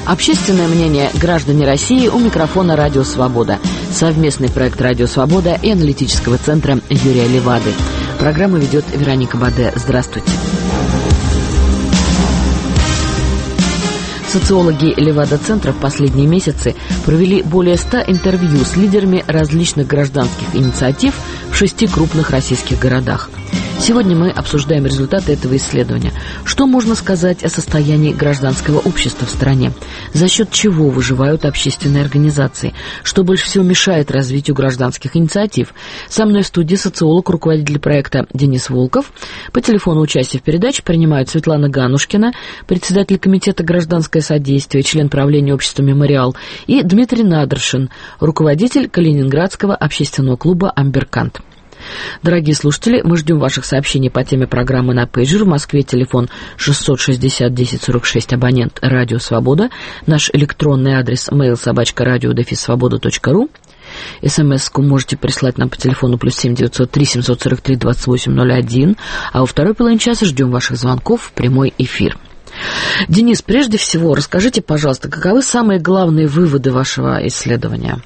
Общественное мнение граждане России, у микрофона «Радио Свобода». Совместный проект «Радио Свобода» и аналитического центра Юрия Левады. Программу ведет Вероника Баде. Здравствуйте. Социологи Левада-центра в последние месяцы провели более 100 интервью с лидерами различных гражданских инициатив в 6 крупных российских городах. Сегодня мы обсуждаем результаты этого исследования. Что можно сказать о состоянии гражданского общества в стране? За счет чего выживают общественные организации? Что больше всего мешает развитию гражданских инициатив? Со мной в студии социолог, руководитель проекта Денис Волков. По телефону участие в передаче принимают Светлана Ганушкина, председатель комитета «Гражданское содействие», член правления общества «Мемориал», и Дмитрий Надыршин, руководитель Калининградского общественного клуба «Амберкант». Дорогие слушатели, мы ждем ваших сообщений по теме программы на пейджер. В Москве телефон 660-1046, абонент «Радио Свобода». Наш электронный адрес mail@radio-svoboda.ru. СМС-ку можете прислать нам по телефону +7 903 743 2801. А во второй половине часа ждем ваших звонков в прямой эфир. Денис, прежде всего, расскажите, пожалуйста, каковы самые главные выводы вашего исследования?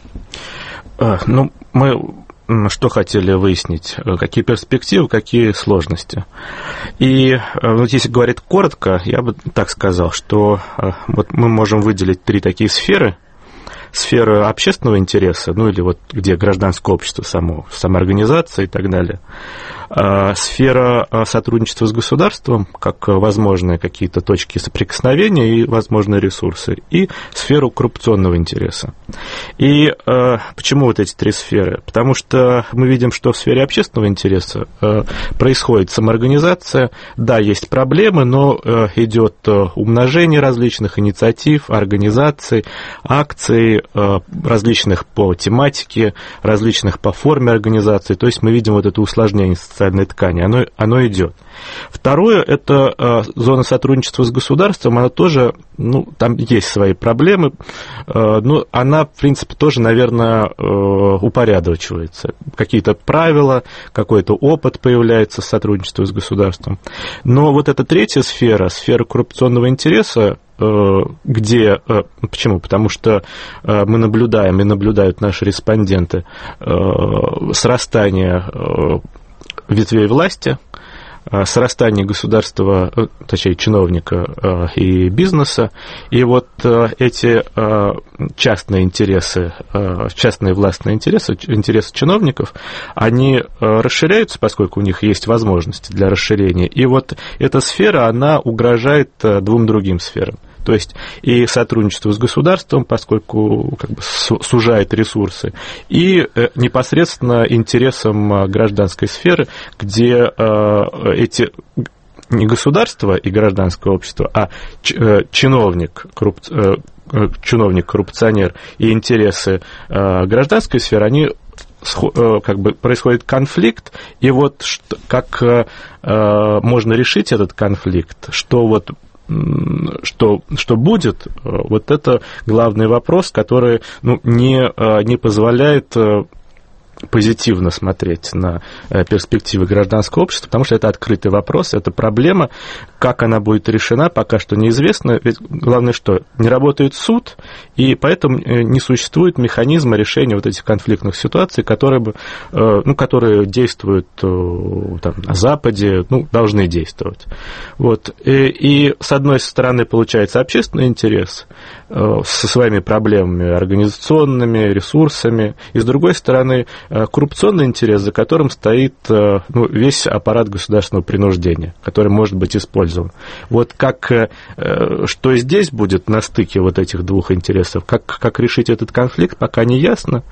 Мы что хотели выяснить, какие перспективы, какие сложности. И вот если говорить коротко, я бы так сказал, что вот мы можем выделить 3 такие сферы. Сфера общественного интереса, или вот где гражданское общество само, самоорганизация и так далее. Сфера сотрудничества с государством, как возможные какие-то точки соприкосновения и возможные ресурсы. И сферу коррупционного интереса. И почему вот эти 3 сферы? Потому что мы видим, что в сфере общественного интереса происходит самоорганизация. Да, есть проблемы, но идет умножение различных инициатив, организаций, акций, различных по тематике, различных по форме организации. То есть мы видим вот это усложнение социальной ткани, оно идет. Второе, это зона сотрудничества с государством, она тоже, там есть свои проблемы, но она, в принципе, тоже, наверное, упорядочивается. Какие-то правила, какой-то опыт появляется сотрудничества с государством. Но вот эта 3-я сфера, сфера коррупционного интереса, где... Почему? Потому что мы наблюдаем, и наблюдают наши респонденты, срастание ветвей власти, срастание государства, точнее, чиновника и бизнеса, и вот эти частные интересы, частные властные интересы, интересы чиновников, они расширяются, поскольку у них есть возможности для расширения, и вот эта сфера, она угрожает 2 другим сферам. То есть и сотрудничество с государством, поскольку сужает ресурсы, и непосредственно интересам гражданской сферы, где эти не государство и гражданское общество, а чиновник-коррупционер и интересы гражданской сферы, они происходит конфликт, и вот как можно решить этот конфликт, что будет, вот это главный вопрос, который не позволяет позитивно смотреть на перспективы гражданского общества, потому что это открытый вопрос, это проблема. Как она будет решена, пока что неизвестно. Ведь главное, что не работает суд, и поэтому не существует механизма решения вот этих конфликтных ситуаций, которые действуют на Западе, должны действовать. Вот. И с одной стороны, получается общественный интерес со своими проблемами организационными, ресурсами, и с другой стороны, коррупционный интерес, за которым стоит весь аппарат государственного принуждения, который может быть использован. Вот что здесь будет на стыке вот этих 2 интересов, как решить этот конфликт, пока не ясно.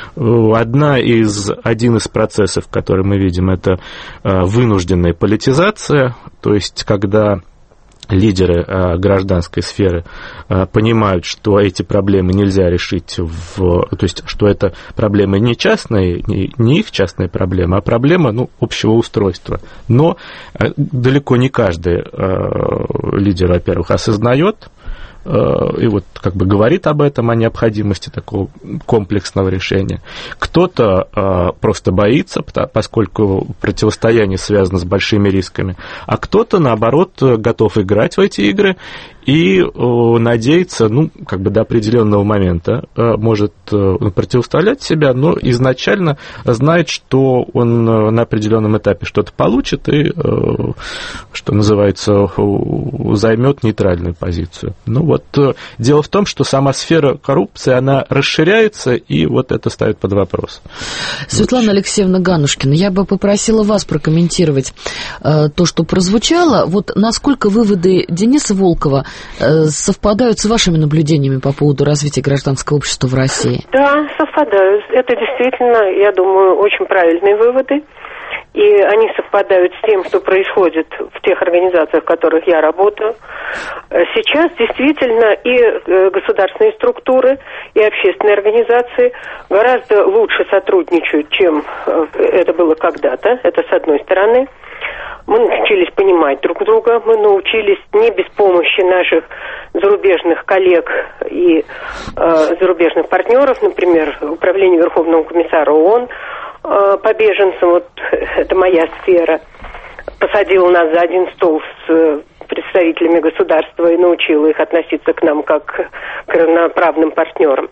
Один из процессов, который мы видим, это вынужденная политизация, то есть когда лидеры гражданской сферы понимают, что эти проблемы нельзя решить, то есть, что это проблемы не частные, не их частные проблемы, а проблема общего устройства. Но далеко не каждый лидер, во-первых, осознает и вот говорит об этом, о необходимости такого комплексного решения. Кто-то просто боится, поскольку противостояние связано с большими рисками, а кто-то, наоборот, готов играть в эти игры и надеется, до определенного момента может противоставлять себя, но изначально знает, что он на определенном этапе что-то получит и, что называется, займет нейтральную позицию. Дело в том, что сама сфера коррупции, она расширяется, и это ставит под вопрос. Светлана Алексеевна Ганушкина, я бы попросила вас прокомментировать то, что прозвучало. Насколько выводы Дениса Волкова совпадают с вашими наблюдениями по поводу развития гражданского общества в России? Да, совпадают. Это действительно, я думаю, очень правильные выводы. И они совпадают с тем, что происходит в тех организациях, в которых я работаю. Сейчас действительно и государственные структуры, и общественные организации гораздо лучше сотрудничают, чем это было когда-то. Это с одной стороны. Мы научились понимать друг друга, мы научились не без помощи наших зарубежных коллег и зарубежных партнеров, например, Управление Верховного комиссара ООН по беженцам, это моя сфера, посадила нас за один стол с представителями государства и научила их относиться к нам как к равноправным партнерам.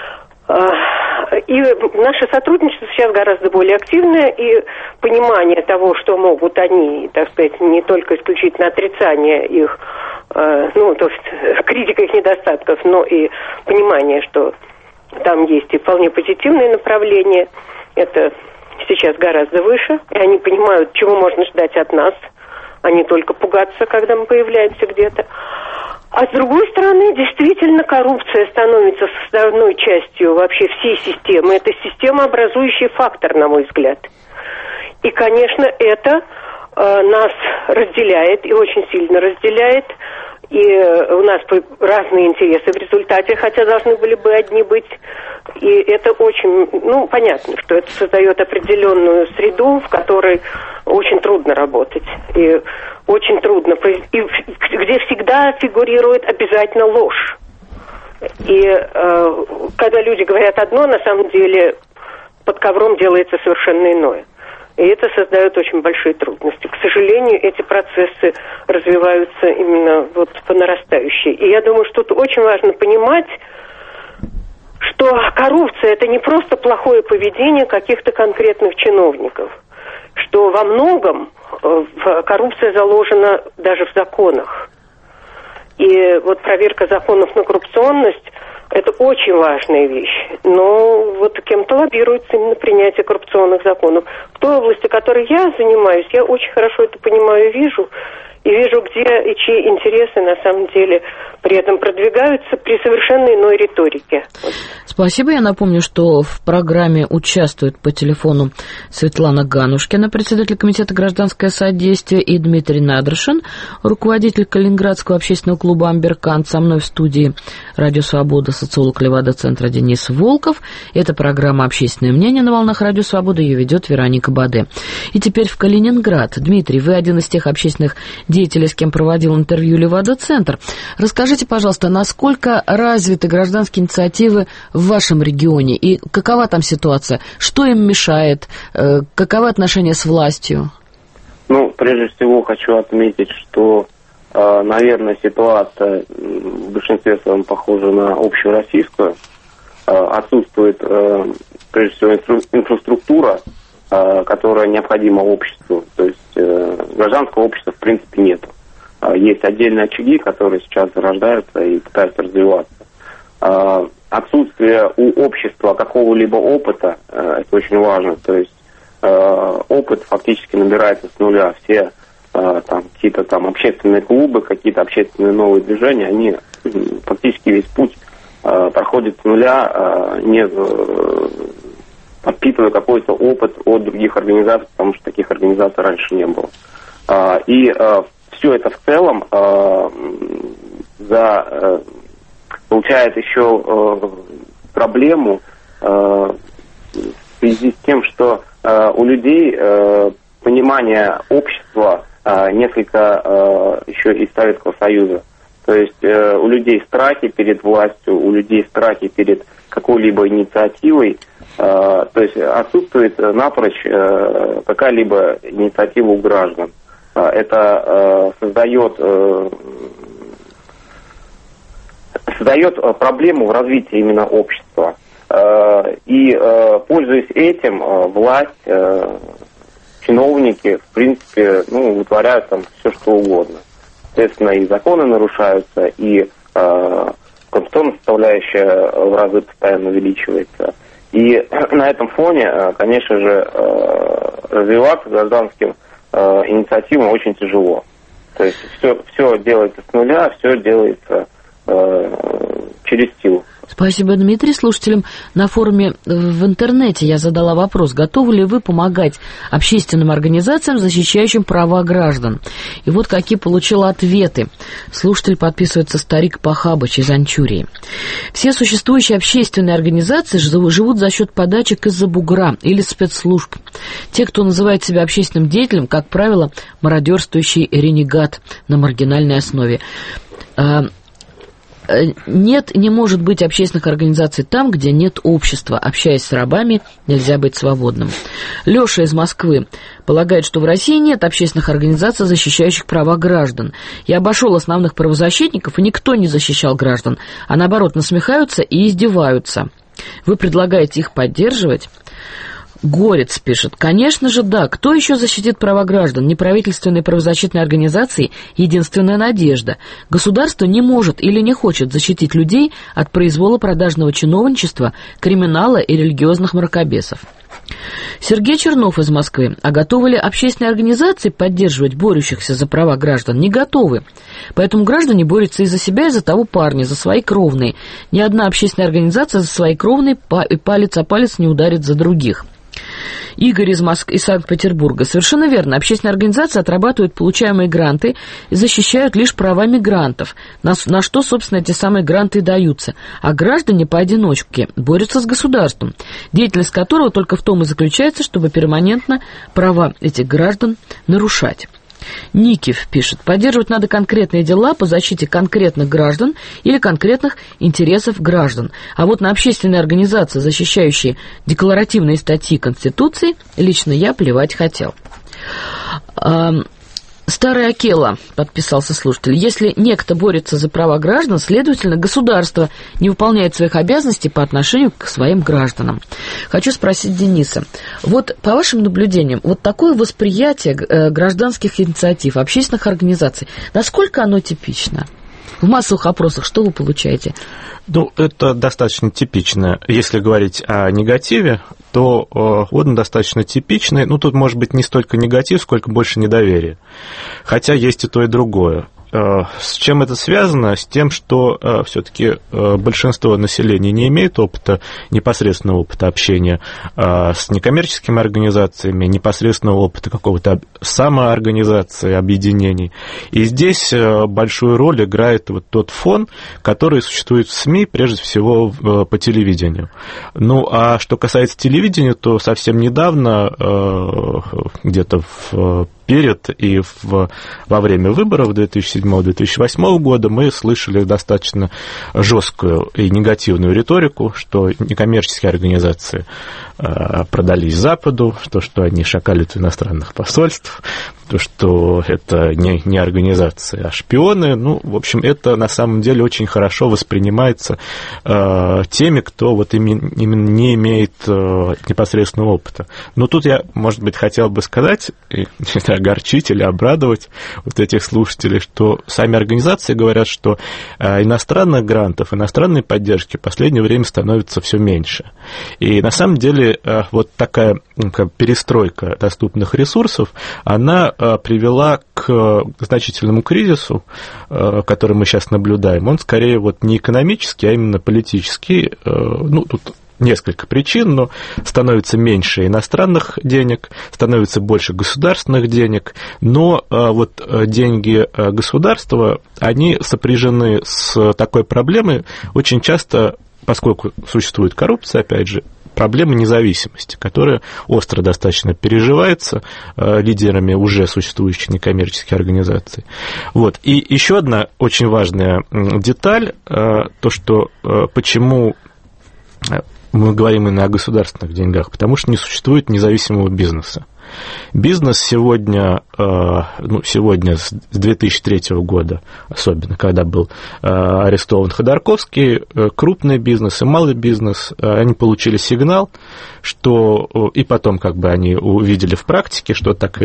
И наше сотрудничество сейчас гораздо более активное, и понимание того, что могут они, так сказать, не только исключительно отрицание их, то есть критика их недостатков, но и понимание, что там есть и вполне позитивные направления, это сейчас гораздо выше, и они понимают, чего можно ждать от нас, а не только пугаться, когда мы появляемся где-то. А с другой стороны, действительно, коррупция становится составной частью вообще всей системы. Это системообразующий фактор, на мой взгляд. И, конечно, это нас разделяет, и очень сильно разделяет. И у нас разные интересы в результате, хотя должны были бы одни быть. И это очень, понятно, что это создает определенную среду, в которой очень трудно работать. И очень трудно, и где всегда фигурирует обязательно ложь. И когда люди говорят одно, на самом деле под ковром делается совершенно иное. И это создает очень большие трудности. К сожалению, эти процессы развиваются именно по нарастающей. И я думаю, что тут очень важно понимать, что коррупция – это не просто плохое поведение каких-то конкретных чиновников, что во многом коррупция заложена даже в законах. И проверка законов на коррупционность – это очень важная вещь. Но кем-то лоббируется именно принятие коррупционных законов. В той области, которой я занимаюсь, я очень хорошо это понимаю и вижу, где и чьи интересы на самом деле при этом продвигаются при совершенно иной риторике. Спасибо. Я напомню, что в программе участвуют по телефону Светлана Ганушкина, председатель комитета «Гражданское содействие», и Дмитрий Надрышин, руководитель Калининградского общественного клуба «Амберкант». Со мной в студии «Радио Свобода» социолог Левада-центра Денис Волков. Это программа «Общественное мнение» на волнах «Радио Свобода». Ее ведет Вероника Баде. И теперь в Калининград. Дмитрий, вы один из тех общественных деятелей, с кем проводил интервью Левада-центр. Расскажите, пожалуйста, насколько развиты гражданские инициативы в вашем регионе и какова там ситуация? Что им мешает? Каковы отношения с властью? Прежде всего хочу отметить, что, наверное, ситуация в большинстве своем похожа на общероссийскую. Отсутствует, прежде всего, инфраструктура, которая необходима обществу. То есть гражданского общества в принципе нет. Есть отдельные очаги, которые сейчас зарождаются и пытаются развиваться. Отсутствие у общества какого-либо опыта, это очень важно. То есть опыт фактически набирается с нуля. Все какие-то общественные клубы, какие-то общественные новые движения, они фактически весь путь проходят с нуля, не подпитывая какой-то опыт от других организаций, потому что таких организаций раньше не было. И все это в целом получает еще проблему в связи с тем, что у людей понимание общества несколько еще из Советского Союза. То есть у людей страхи перед властью, у людей страхи перед какой-либо инициативой. То есть отсутствует напрочь какая-либо инициатива у граждан. Это создает создает проблему в развитии именно общества. И, пользуясь этим, власть, чиновники, в принципе, вытворяют там все, что угодно. Соответственно, и законы нарушаются, и конституционная составляющая в разы постоянно увеличивается. И на этом фоне, конечно же, развиваться гражданским инициативам очень тяжело. То есть все делается с нуля, все делается через силу. Спасибо, Дмитрий. Слушателям на форуме в интернете я задала вопрос: готовы ли вы помогать общественным организациям, защищающим права граждан? И вот какие получила ответы. Слушатель подписывается Старик Пахабыч из Анчурии. Все существующие общественные организации живут за счет подачек из-за бугра или спецслужб. Те, кто называет себя общественным деятелем, как правило, мародерствующий ренегат на маргинальной основе. Нет, не может быть общественных организаций там, где нет общества. Общаясь с рабами, нельзя быть свободным. Леша из Москвы полагает, что в России нет общественных организаций, защищающих права граждан. Я обошел основных правозащитников, и никто не защищал граждан, а наоборот насмехаются и издеваются. Вы предлагаете их поддерживать? Горец пишет: конечно же, да. Кто еще защитит права граждан? Неправительственные правозащитные организации — единственная надежда. Государство не может или не хочет защитить людей от произвола продажного чиновничества, криминала и религиозных мракобесов. Сергей Чернов из Москвы: а готовы ли общественные организации поддерживать борющихся за права граждан? Не готовы. Поэтому граждане борются и за себя, и за того парня, за свои кровные. Ни одна общественная организация за свои кровные палец о палец не ударит за других. Игорь из Санкт-Петербурга: совершенно верно. Общественные организации отрабатывают получаемые гранты и защищают лишь права мигрантов, на что, собственно, эти самые гранты и даются. А граждане поодиночке борются с государством, деятельность которого только в том и заключается, чтобы перманентно права этих граждан нарушать. Никиф пишет: поддерживать надо конкретные дела по защите конкретных граждан или конкретных интересов граждан. А вот на общественные организации, защищающие декларативные статьи Конституции, лично я плевать хотел. Старый Акела, подписался слушатель: если некто борется за права граждан, следовательно, государство не выполняет своих обязанностей по отношению к своим гражданам. Хочу спросить Дениса: вот по вашим наблюдениям, вот такое восприятие гражданских инициатив, общественных организаций, насколько оно типично? В массовых опросах что вы получаете? Это достаточно типично. Если говорить о негативе, то он достаточно типичный. Тут может быть не столько негатив, сколько больше недоверие. Хотя есть и то, и другое. С чем это связано? С тем, что все-таки большинство населения не имеет непосредственного опыта общения с некоммерческими организациями, непосредственного опыта какого-то самоорганизации, объединений. И здесь большую роль играет вот тот фон, который существует в СМИ, прежде всего по телевидению. А что касается телевидения, то совсем недавно, где-то перед и во время выборов 2007-2008 года мы слышали достаточно жесткую и негативную риторику, что некоммерческие организации продались Западу, то, что они шакалят иностранных посольств, то, что это не организации, а шпионы. В общем, это на самом деле очень хорошо воспринимается теми, кто именно не имеет непосредственного опыта. Но тут я, может быть, хотел бы сказать, огорчить или обрадовать этих слушателей, что сами организации говорят, что иностранных грантов, иностранной поддержки в последнее время становится все меньше. И на самом деле вот такая перестройка доступных ресурсов, она привела к значительному кризису, который мы сейчас наблюдаем. Он скорее не экономический, а именно политический. Тут несколько причин, но становится меньше иностранных денег, становится больше государственных денег, но деньги государства, они сопряжены с такой проблемой очень часто, поскольку существует коррупция, опять же, проблема независимости, которая остро достаточно переживается лидерами уже существующих некоммерческих организаций. И еще одна очень важная деталь, то, что почему мы говорим именно о государственных деньгах, потому что не существует независимого бизнеса. Бизнес сегодня, сегодня с 2003 года, особенно, когда был арестован Ходорковский, крупный бизнес и малый бизнес, они получили сигнал, что и потом как бы они увидели в практике, что так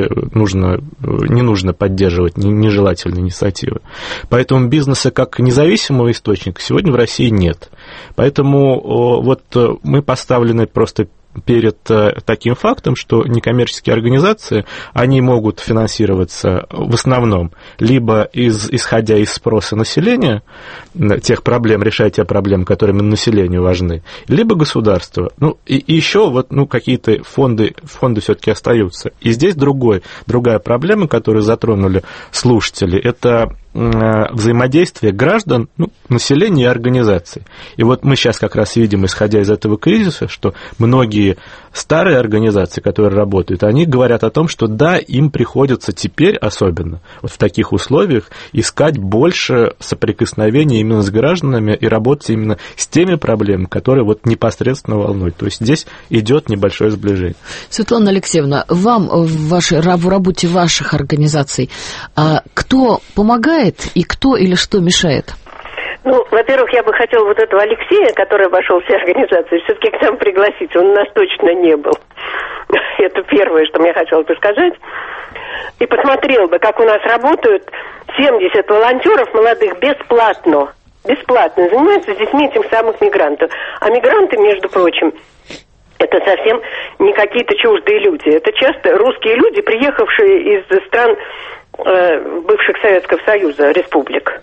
не нужно поддерживать нежелательные инициативы. Поэтому бизнеса как независимого источника сегодня в России нет. Поэтому вот мы поставлены просто перед таким фактом, что некоммерческие организации, они могут финансироваться в основном либо исходя из спроса населения, тех проблем, решать те проблемы, которые населению важны, либо государство. И еще вот, какие-то фонды все-таки остаются. И здесь другая проблема, которую затронули слушатели, это взаимодействие граждан, населения и организаций. И вот мы сейчас как раз видим, исходя из этого кризиса, что многие старые организации, которые работают, они говорят о том, что да, им приходится теперь особенно вот в таких условиях искать больше соприкосновения именно с гражданами и работать именно с теми проблемами, которые вот непосредственно волнуют. То есть здесь идет небольшое сближение. Светлана Алексеевна, вам в работе ваших организаций кто помогает и кто или что мешает? Во-первых, я бы хотела вот этого Алексея, который вошел в все организации, все-таки к нам пригласить. Он у нас точно не был. Это первое, что мне хотелось бы сказать. И посмотрел бы, как у нас работают 70 волонтеров молодых бесплатно. Бесплатно занимаются с детьми этих самых мигрантов. А мигранты, между прочим, это совсем не какие-то чуждые люди. Это часто русские люди, приехавшие из стран бывших Советского Союза, республик.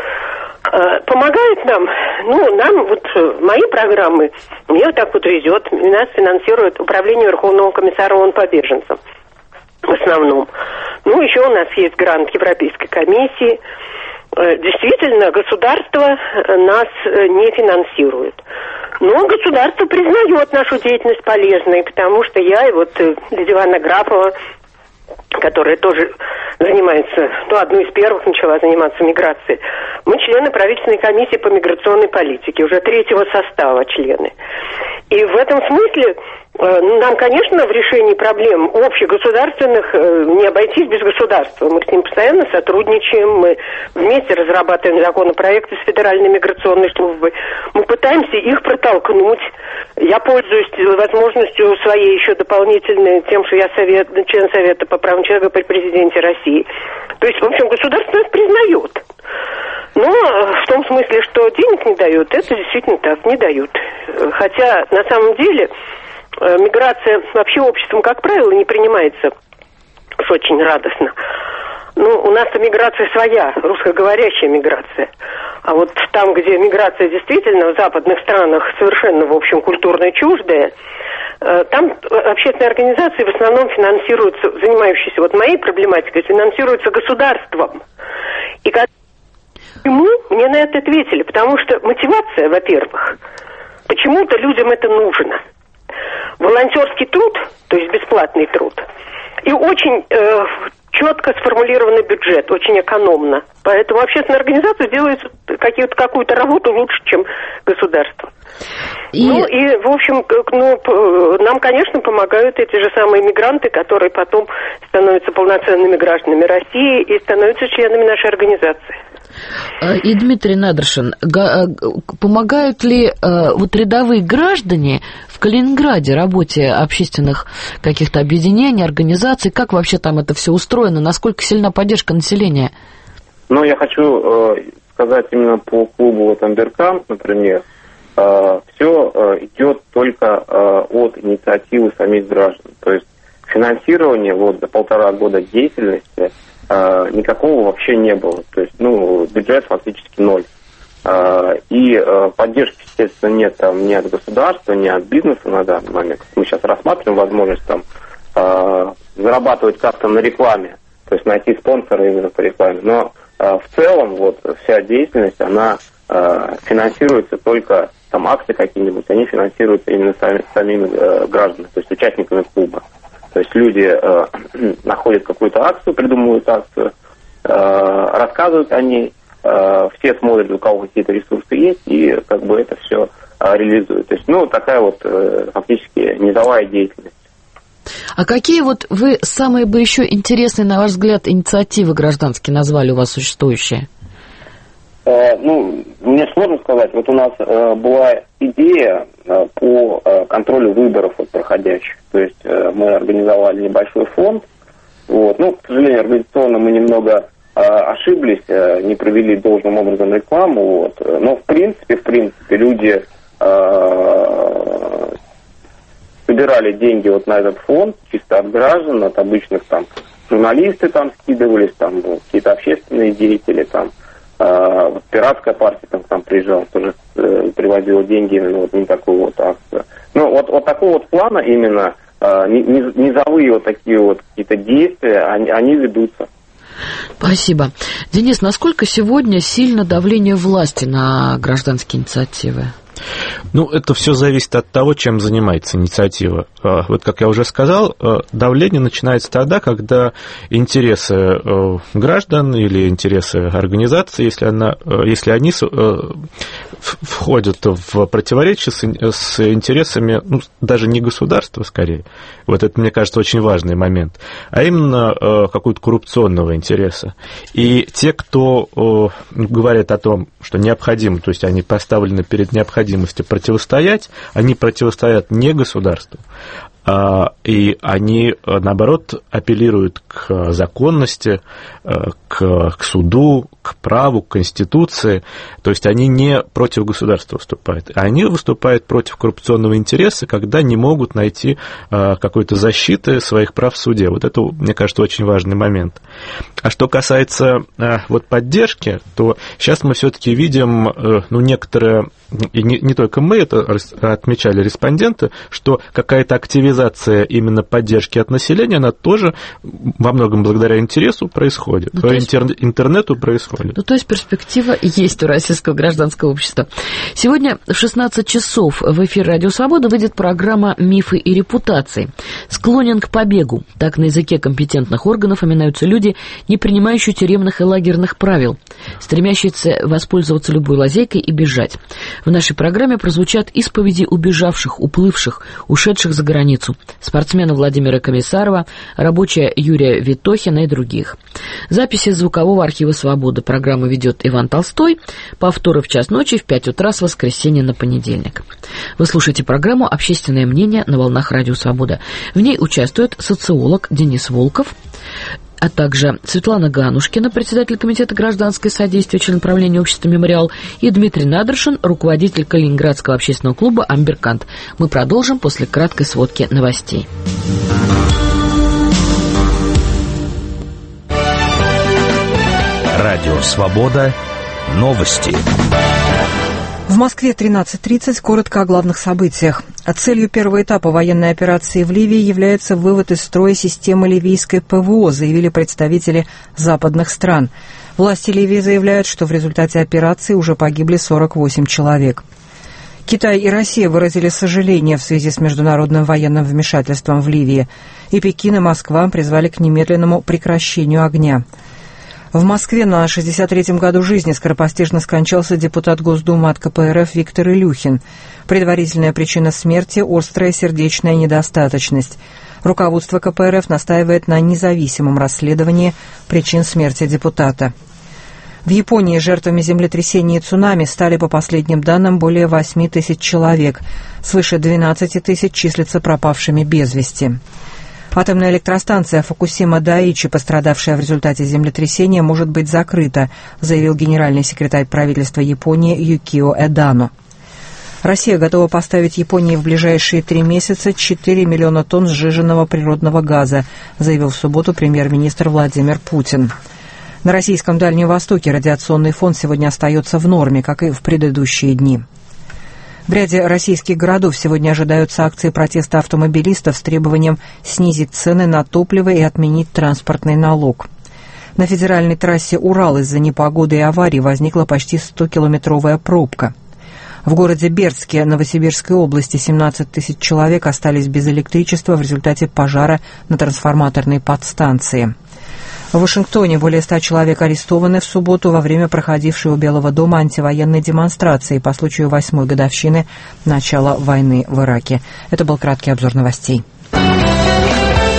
Помогает нам, нам вот мои программы, мне вот так вот везет, нас финансирует Управление Верховного комиссара ООН по беженцам в основном. Еще у нас есть грант Европейской комиссии. Действительно, государство нас не финансирует. Но государство признает нашу деятельность полезной, потому что я и вот Лидия Ивановна Графова, которая тоже занимается, одной из первых начала заниматься миграцией. Мы члены правительственной комиссии по миграционной политике, уже 3-го состава члены. И в этом смысле нам, конечно, в решении проблем общегосударственных не обойтись без государства. Мы с ним постоянно сотрудничаем, мы вместе разрабатываем законопроекты с Федеральной миграционной службой. Мы пытаемся их протолкнуть. Я пользуюсь возможностью своей еще дополнительной тем, что я член Совета по правам человека при президенте России. То есть, в общем, государство нас признает. Но в том смысле, что денег не дают, это действительно так, не дают. Хотя, на самом деле, миграция вообще обществом, как правило, не принимается уж очень радостно. У нас-то миграция своя, русскоговорящая миграция. А вот там, где миграция действительно в западных странах совершенно, в общем, культурно чуждая, там общественные организации в основном финансируются, занимающиеся вот моей проблематикой, финансируются государством. И почему мне на это ответили? Потому что мотивация, во-первых, почему-то людям это нужно. Волонтерский труд, то есть бесплатный труд, и очень четко сформулированный бюджет, очень экономно. Поэтому общественная организация делает какую-то работу лучше, чем государство. И, в общем, нам, конечно, помогают эти же самые мигранты, которые потом становятся полноценными гражданами России и становятся членами нашей организации. И, Дмитрий Надршин, помогают ли вот рядовые граждане в Калининграде работе общественных каких-то объединений, организаций? Как вообще там это все устроено? Насколько сильна поддержка населения? Я хочу сказать именно по клубу Амберкамп, например, все идет только от инициативы самих граждан. То есть финансирование за 1,5 года деятельности никакого вообще не было. То есть, бюджет фактически 0. И поддержки, естественно, нет ни от государства, ни от бизнеса на данный момент. Мы сейчас рассматриваем возможность зарабатывать как-то на рекламе, то есть найти спонсора именно по рекламе. Но в целом вся деятельность, она финансируется только, акции какие-нибудь, они финансируются именно самими гражданами, то есть участниками клуба. То есть люди находят какую-то акцию, придумывают акцию, рассказывают о ней, все смотрят, у кого какие-то ресурсы есть, и это все реализуют. То есть, такая фактически низовая деятельность. А какие вот вы самые бы еще интересные, на ваш взгляд, инициативы гражданские назвали у вас существующие? Мне сложно сказать. Вот у нас была идея по контролю выборов проходящих. То есть мы организовали небольшой фонд. Вот. К сожалению, организационно мы немного ошиблись, не провели должным образом рекламу. Вот. Но в принципе, люди собирали деньги на этот фонд чисто от граждан, от обычных журналисты скидывались, какие-то общественные деятели, пиратская партия там приезжала, тоже привозила деньги именно не такую акцию. Вот такого плана именно низовые такие какие-то действия, они ведутся. Спасибо. Денис, насколько сегодня сильно давление власти на гражданские инициативы? Это все зависит от того, чем занимается инициатива. Вот, как я уже сказал, давление начинается тогда, когда интересы граждан или интересы организации, если они входят в противоречие с интересами, даже не государства, скорее. Вот это, мне кажется, очень важный момент, а именно какого-то коррупционного интереса. И те, кто говорят о том, что необходимо, то есть они поставлены перед необходимостью противостоять, они противостоят не государству, и они, наоборот, апеллируют к законности, к суду, к праву, к Конституции. То есть они не против государства выступают. Они выступают против коррупционного интереса, когда не могут найти какой-то защиты своих прав в суде. Вот это, мне кажется, очень важный момент. А что касается поддержки, то сейчас мы все-таки видим некоторые, и не только мы это отмечали респонденты, что какая-то активизация именно поддержки от населения, она тоже во многом благодаря интересу происходит, интернету происходит. То есть перспектива есть у российского гражданского общества. Сегодня в 16 часов в эфир «Радио Свобода» выйдет программа «Мифы и репутации». Склонен к побегу. Так на языке компетентных органов именуются люди, не принимающие тюремных и лагерных правил, стремящиеся воспользоваться любой лазейкой и бежать. В нашей программе прозвучат исповеди убежавших, уплывших, ушедших за границу, спортсмена Владимира Комиссарова, рабочая Юрия Витохина и других. Записи звукового архива «Свободы» программу ведет Иван Толстой. Повторы в час ночи в 5 утра с воскресенья на понедельник. Вы слушаете программу «Общественное мнение» на волнах «Радио Свобода». В ней участвует социолог Денис Волков, а также Светлана Ганушкина, председатель комитета гражданское содействие, член правления общества «Мемориал», и Дмитрий Надршин, руководитель Калининградского общественного клуба «Амберкант». Мы продолжим после краткой сводки новостей. Радио «Свобода». Новости. В Москве 13:30. Коротко о главных событиях. Целью первого этапа военной операции в Ливии является вывод из строя системы ливийской ПВО, заявили представители западных стран. Власти Ливии заявляют, что в результате операции уже погибли 48 человек. Китай и Россия выразили сожаление в связи с международным военным вмешательством в Ливии. И Пекин, и Москва призвали к немедленному прекращению огня. В Москве на 63-м году жизни скоропостижно скончался депутат Госдумы от КПРФ Виктор Илюхин. Предварительная причина смерти – острая сердечная недостаточность. Руководство КПРФ настаивает на независимом расследовании причин смерти депутата. В Японии жертвами землетрясений и цунами стали, по последним данным, более 8 тысяч человек. Свыше 12 тысяч числятся пропавшими без вести. Атомная электростанция Фукусима-Дайичи, пострадавшая в результате землетрясения, может быть закрыта, заявил генеральный секретарь правительства Японии Юкио Эдано. Россия готова поставить Японии в ближайшие 3 месяца 4 миллиона тонн сжиженного природного газа, заявил в субботу премьер-министр Владимир Путин. На российском Дальнем Востоке радиационный фон сегодня остается в норме, как и в предыдущие дни. В ряде российских городов сегодня ожидаются акции протеста автомобилистов с требованием снизить цены на топливо и отменить транспортный налог. На федеральной трассе Урал из-за непогоды и аварий возникла почти 100-километровая пробка. В городе Бердске Новосибирской области 17 тысяч человек остались без электричества в результате пожара на трансформаторной подстанции. В Вашингтоне более 100 человек арестованы в субботу во время проходившей у Белого дома антивоенной демонстрации по случаю 8-й годовщины начала войны в Ираке. Это был краткий обзор новостей.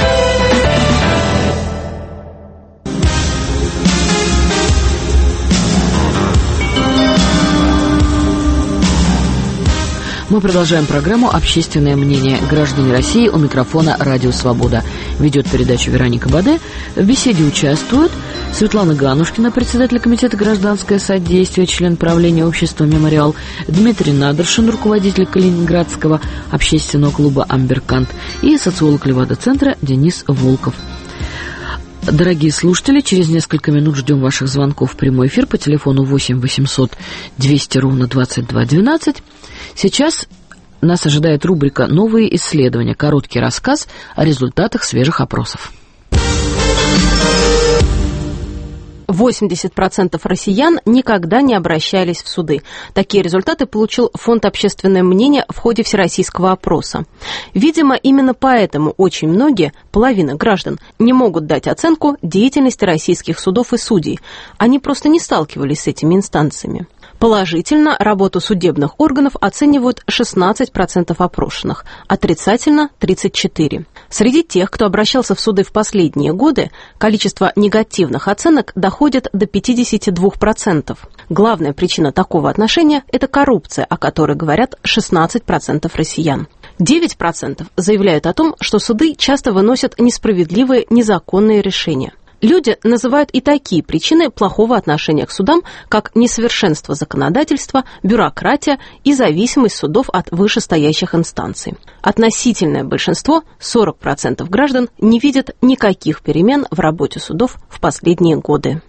Мы продолжаем программу «Общественное мнение. Граждане России». У микрофона «Радио Свобода». Ведет передачу Вероника Баде. В беседе участвуют Светлана Ганушкина, председатель комитета «Гражданское содействие», член правления общества «Мемориал», Дмитрий Надыршин, руководитель Калининградского общественного клуба «Амберкант», и социолог Левада-центра Денис Волков. Дорогие слушатели, через несколько минут ждем ваших звонков в прямой эфир по телефону 8 800 200 ровно 22 12. Сейчас нас ожидает рубрика «Новые исследования». Короткий рассказ о результатах свежих опросов. 80% россиян никогда не обращались в суды. Такие результаты получил Фонд «Общественное мнение» в ходе всероссийского опроса. Видимо, именно поэтому очень многие, половина граждан, не могут дать оценку деятельности российских судов и судей. Они просто не сталкивались с этими инстанциями. Положительно работу судебных органов оценивают 16% опрошенных, отрицательно – 34%. Среди тех, кто обращался в суды в последние годы, количество негативных оценок доходит до 52%. Главная причина такого отношения – это коррупция, о которой говорят 16% россиян. 9% заявляют о том, что суды часто выносят несправедливые, незаконные решения. Люди называют и такие причины плохого отношения к судам, как несовершенство законодательства, бюрократия и зависимость судов от вышестоящих инстанций. Относительное большинство, 40% граждан, не видят никаких перемен в работе судов в последние годы.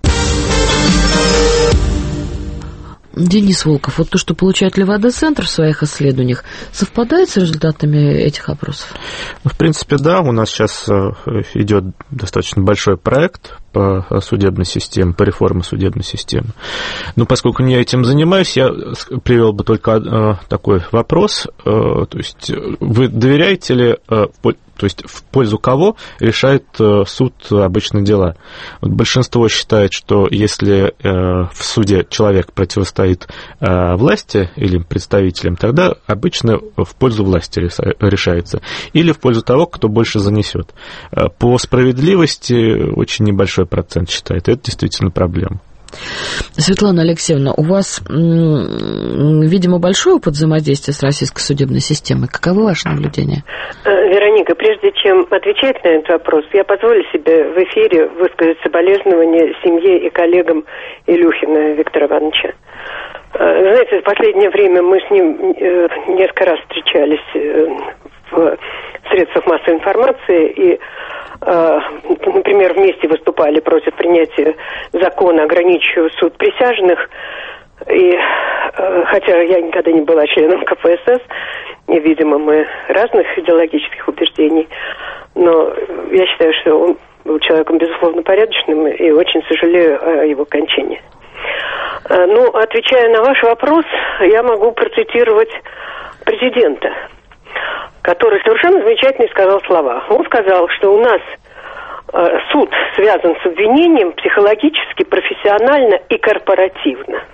Денис Волков, вот то, что получает Левада-центр в своих исследованиях, совпадает с результатами этих опросов? В принципе, да. У нас сейчас идет достаточно большой проект по судебной системе, по реформе судебной системы. Но поскольку не этим занимаюсь, я привел бы только такой вопрос. То есть вы доверяете ли, то есть в пользу кого решает суд обычно дела? Вот большинство считает, что если в суде человек противостоит власти или представителям, тогда обычно в пользу власти решается. Или в пользу того, кто больше занесет. По справедливости очень небольшой процент считает. Это действительно проблема. Светлана Алексеевна, у вас, видимо, большой опыт взаимодействия с российской судебной системой. Каковы ваши наблюдения? Вероника, прежде чем отвечать на этот вопрос, я позволю себе в эфире высказать соболезнования семье и коллегам Илюхина Виктора Ивановича. Знаете, в последнее время мы с ним несколько раз встречались в средствах массовой информации и, например, вместе выступали против принятия закона, ограничивающего суд присяжных. И хотя я никогда не была членом КПСС, и, видимо, мы разных идеологических убеждений, но я считаю, что он был человеком, безусловно, порядочным, и очень сожалею о его кончине. Ну, отвечая на ваш вопрос, я могу процитировать президента, который совершенно замечательно сказал слова. Он сказал, что у нас суд связан с обвинением психологически, профессионально и корпоративно.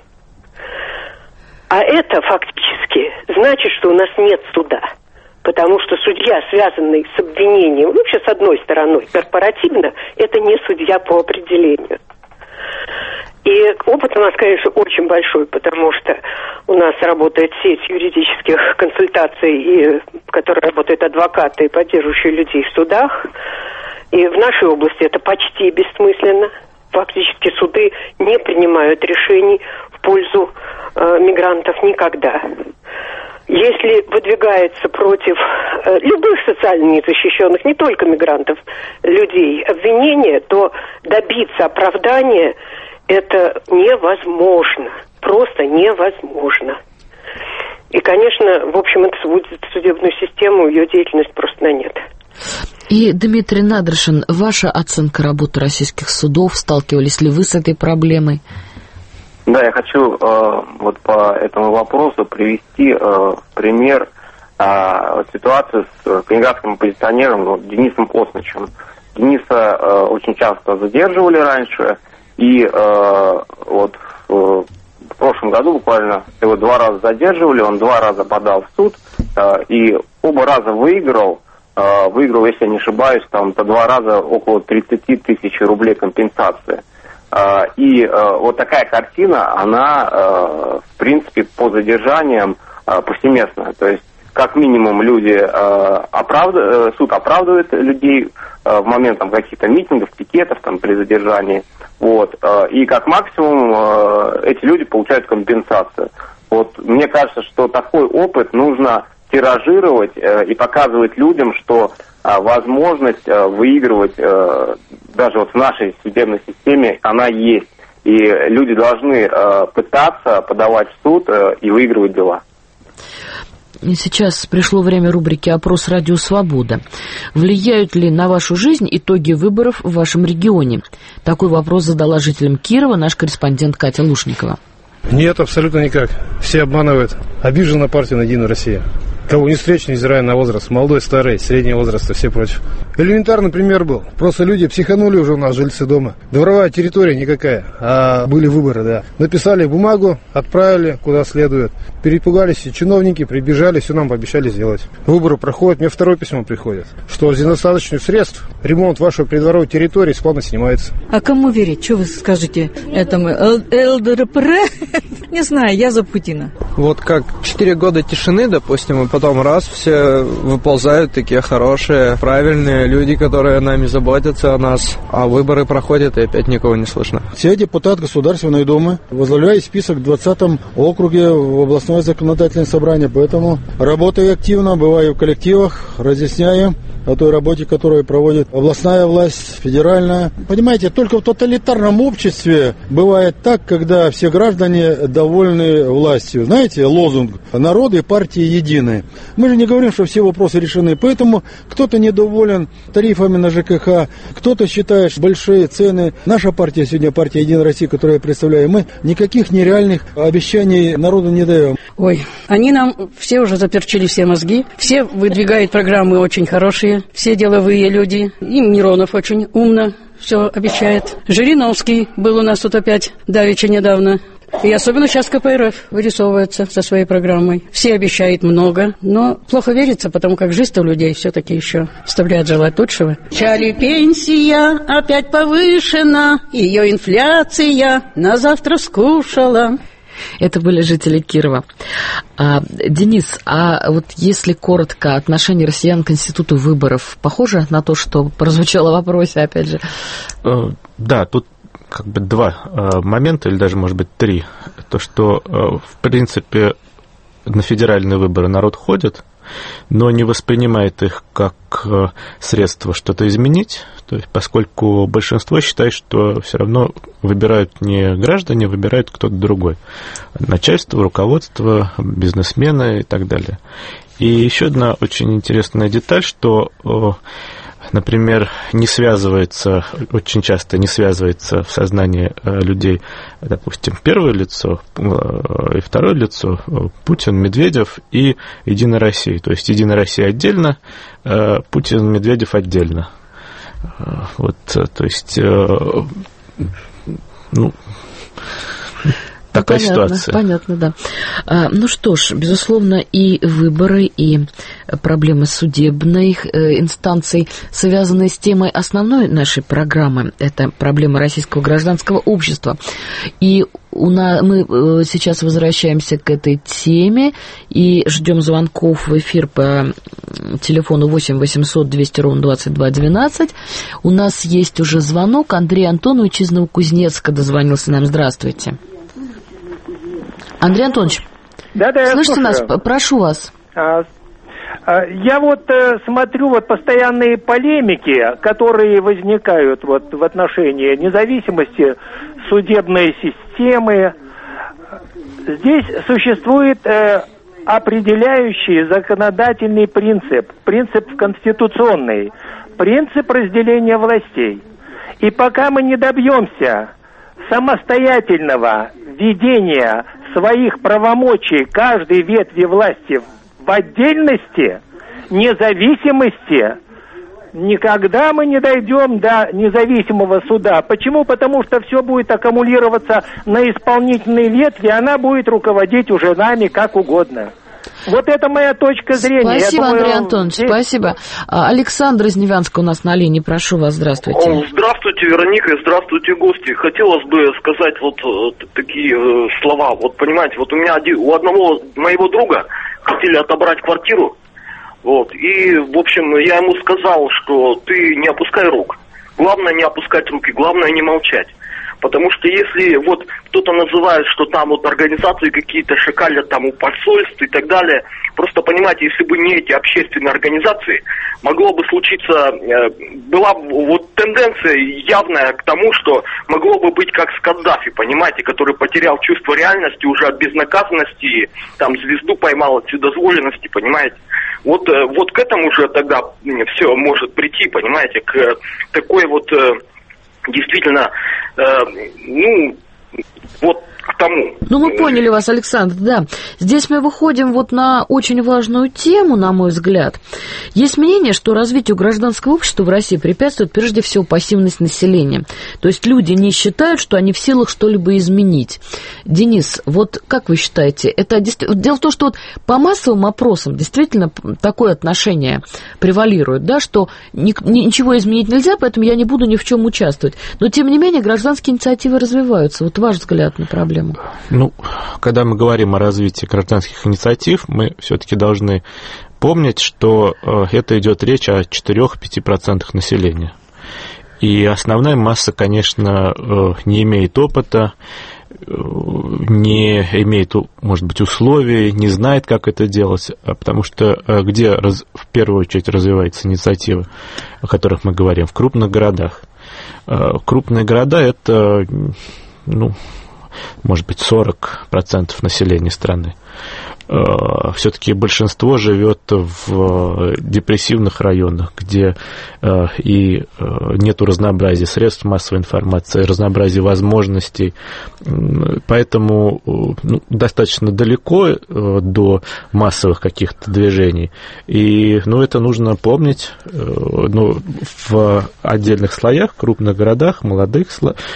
А это фактически значит, что у нас нет суда. Потому что судья, связанный с обвинением, вообще с одной стороной, корпоративно, это не судья по определению. И опыт у нас, конечно, очень большой, потому что у нас работает сеть юридических консультаций, в которой работают адвокаты, поддерживающие людей в судах. И в нашей области это почти бессмысленно. Фактически суды не принимают решений в пользу мигрантов никогда. Если выдвигается против любых социально незащищенных, не только мигрантов, людей, обвинения, то добиться оправдания это невозможно. Просто невозможно. И, конечно, в общем, это сводит судебную систему, ее деятельность просто на нет. И, Дмитрий Надыршин, ваша оценка работы российских судов, сталкивались ли вы с этой проблемой? Да, я хочу вот по этому вопросу привести пример ситуации с калининградским оппозиционером Денисом Осничем. Дениса очень часто задерживали раньше, и вот в прошлом году буквально его 2 раза задерживали, он 2 раза подал в суд, и оба раза выиграл, если я не ошибаюсь, там по 2 раза около 30 тысяч рублей компенсации. И вот такая картина, она, в принципе, по задержаниям повсеместно. То есть, как минимум, суд оправдывает людей в момент там, каких-то митингов, пикетов там, при задержании. Вот. И как максимум эти люди получают компенсацию. Вот. Мне кажется, что такой опыт нужно тиражировать и показывать людям, что возможность выигрывать даже вот в нашей судебной системе, она есть. И люди должны пытаться подавать в суд и выигрывать дела. Сейчас пришло время рубрики «Опрос Радио Свобода». Влияют ли на вашу жизнь итоги выборов в вашем регионе? Такой вопрос задала жителям Кирова наш корреспондент Катя Лушникова. Нет, абсолютно никак. Все обманывают. Обижена партия на «Единую Россию». Кого не встречу, невзирая на возраст. Молодой, старый, среднего возраста, все против. Элементарный пример был. Просто люди психанули уже у нас, жильцы дома. Дворовая территория никакая, а были выборы, да. Написали бумагу, отправили куда следует. Перепугались и чиновники, прибежали, все нам пообещали сделать. Выборы проходят, мне второе письмо приходит, что из недостаточных средств ремонт вашей придворовой территории с плана снимается. А кому верить? Что вы скажете этому ЛДРПР? Не знаю, я за Путина. Вот как 4 года тишины, допустим, и потом раз все выползают такие хорошие, правильные люди, которые нами заботятся о нас, а выборы проходят, и опять никого не слышно. Я депутат Государственной Думы, возглавляю список в 20-м округе в областное законодательное собрание, поэтому работаю активно, бываю в коллективах, разъясняю о той работе, которую проводит областная власть, федеральная. Понимаете, только в тоталитарном обществе бывает так, когда все граждане довольны властью. Знаете, лозунг «Народы и партии едины». Мы же не говорим, что все вопросы решены, поэтому кто-то недоволен тарифами на ЖКХ, кто-то считает большие цены. Наша партия сегодня, партия «Единая Россия», которую я представляю, мы никаких нереальных обещаний народу не даем. Ой, они нам все уже заперчили все мозги, все выдвигают программы очень хорошие, все деловые люди, и Миронов очень умно все обещает. Жириновский был у нас тут опять давеча недавно. И особенно сейчас КПРФ вырисовывается со своей программой. Все обещают много, но плохо верится, потому как жизнь-то у людей все-таки еще оставляет желать лучшего. Чали пенсия опять повышена, ее инфляция на завтра скушала. Это были жители Кирова. Денис, а вот если коротко, отношение россиян к институту выборов похоже на то, что прозвучало в вопросе, опять же? Да, тут как бы два момента, или даже, может быть, три. То, что, в принципе, на федеральные выборы народ ходит, но не воспринимает их как средство что-то изменить, то есть, поскольку большинство считает, что все равно выбирают не граждане, выбирают кто-то другой. Начальство, руководство, бизнесмены и так далее. И еще одна очень интересная деталь, что, например, очень часто не связывается в сознании людей, допустим, первое лицо и второе лицо, Путин, Медведев и Единая Россия. То есть Единая Россия отдельно, Путин, Медведев отдельно. Вот, то есть, такая ситуация. Понятно, да. Ну что ж, безусловно, и выборы, и проблемы судебной инстанции, связанные с темой основной нашей программы, это проблема российского гражданского общества. И мы сейчас возвращаемся к этой теме и ждем звонков в эфир по телефону 8 800 200 ровно 22 12. У нас есть уже звонок. Андрей Антонович из Новокузнецка дозвонился нам. Здравствуйте. Андрей Антонович, слышите нас? Прошу вас. Я вот смотрю постоянные полемики, которые возникают в отношении независимости судебной системы. Здесь существует определяющий законодательный принцип конституционный, принцип разделения властей. И пока мы не добьемся самостоятельного ведения своих правомочий каждой ветви власти в отдельности, независимости, никогда мы не дойдем до независимого суда. Почему? Потому что все будет аккумулироваться на исполнительной ветви, она будет руководить уже нами как угодно. Вот это моя точка зрения. Спасибо, думаю, Андрей Антонович, спасибо. Александр из Невянска у нас на линии. Прошу вас, здравствуйте. Здравствуйте, Вероника, и здравствуйте, гости. Хотелось бы сказать вот такие слова. Вот, понимаете, вот у одного моего друга хотели отобрать квартиру. Вот, и, в общем, я ему сказал, что ты не опускай рук. Главное не опускать руки, главное не молчать. Потому что если вот кто-то называет, что там вот организации какие-то шакалят там у посольств и так далее, просто понимаете, если бы не эти общественные организации, могло бы случиться, была вот тенденция явная к тому, что могло бы быть как с Каддафи, понимаете, который потерял чувство реальности уже от безнаказанности, там звезду поймал от вседозволенности, понимаете. Вот к этому же тогда все может прийти, понимаете, к такой вот действительно, вот к тому. Ну, мы поняли вас, Александр, да. Здесь мы выходим вот на очень важную тему, на мой взгляд. Есть мнение, что развитию гражданского общества в России препятствует прежде всего пассивность населения. То есть люди не считают, что они в силах что-либо изменить. Денис, вот как вы считаете, это дело в том, что вот по массовым опросам действительно такое отношение превалирует, да, что ничего изменить нельзя, поэтому я не буду ни в чем участвовать. Но, тем не менее, гражданские инициативы развиваются. Вот ваш взгляд на проблему. Ну, когда мы говорим о развитии гражданских инициатив, мы все-таки должны помнить, что это идет речь о 4-5% населения. И основная масса, конечно, не имеет опыта, не имеет, может быть, условий, не знает, как это делать, потому что где в первую очередь развивается инициатива, о которых мы говорим, в крупных городах. Крупные города – это, может быть, 40% населения страны. Все-таки большинство живет в депрессивных районах, где и нету разнообразия средств массовой информации, разнообразия возможностей. Поэтому достаточно далеко до массовых каких-то движений. И это нужно помнить в отдельных слоях, крупных городах, молодых